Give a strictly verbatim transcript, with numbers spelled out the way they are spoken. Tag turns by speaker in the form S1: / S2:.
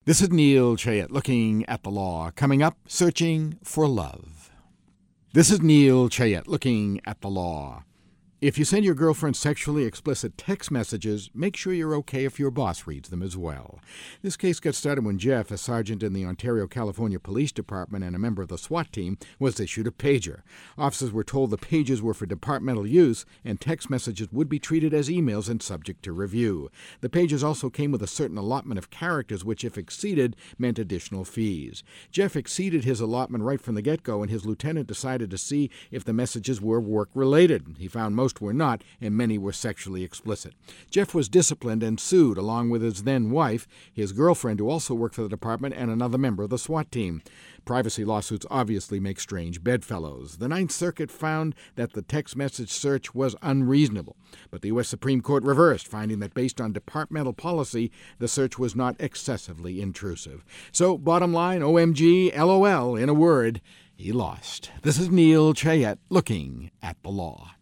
S1: This is Neil Chayet looking at the law. Coming up, searching for love. This is Neil Chayet looking at the law. If you send your girlfriend sexually explicit text messages, make sure you're okay if your boss reads them as well. This case got started when Jeff, a sergeant in the Ontario, California Police Department and a member of the SWAT team, was issued a pager. Officers were told the pages were for departmental use and text messages would be treated as emails and subject to review. The pages also came with a certain allotment of characters, which, if exceeded, meant additional fees. Jeff exceeded his allotment right from the get-go, and his lieutenant decided to see if the messages were work-related. He found most were not, and many were sexually explicit. Jeff was disciplined and sued, along with his then-wife, his girlfriend, who also worked for the department, and another member of the SWAT team. Privacy lawsuits obviously make strange bedfellows. The Ninth Circuit found that the text message search was unreasonable, but the U S Supreme Court reversed, finding that based on departmental policy, the search was not excessively intrusive. So, bottom line, O M G, LOL, in a word, he lost. This is Neil Chayet looking at the law.